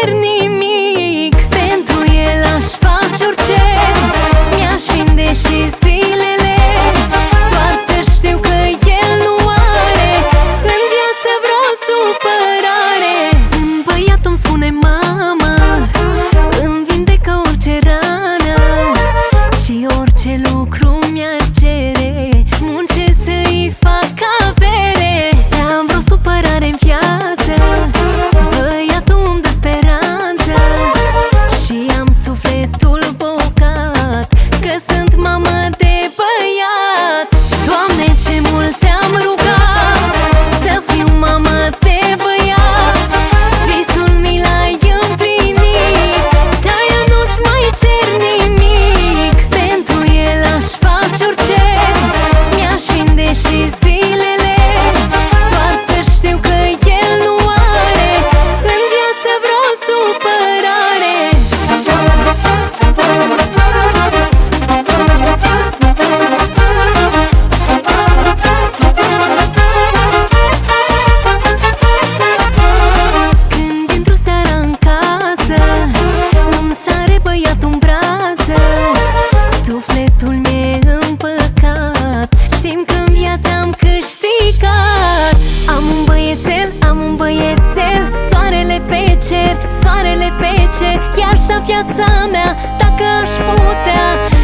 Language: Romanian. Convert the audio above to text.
cer nimic. Pentru el aș face orice, mi-aș vinde și zilele, doar să știu că el nu are în viață vreo supărare. Un băiat îmi spune mama, îmi vindecă orice rană și orice lucru mi-ar cere, muncesc să-i fac avere. Am vreo supărare în viață, băiatul îmi dă speranță și am sufletul bogat că sunt mamă de băiat. Doamne, ce mult te-am rugat să fiu mamă de băiat, visul mi l-ai împlinit, de-aia nu-ți mai cer nimic. Pentru el aș face orice, mi-aș vinde și zilele, doar să știu că el nu are în viață vreo supărare. Când intru seara în casă, îmi sare băiatul în brață, sufletul mi-e împăcat, simt că în viață am câștigat. Am un băiețel, am un băiețel, soarele pe cer, soarele pe cer, i-aș da viața mea dacă aș putea.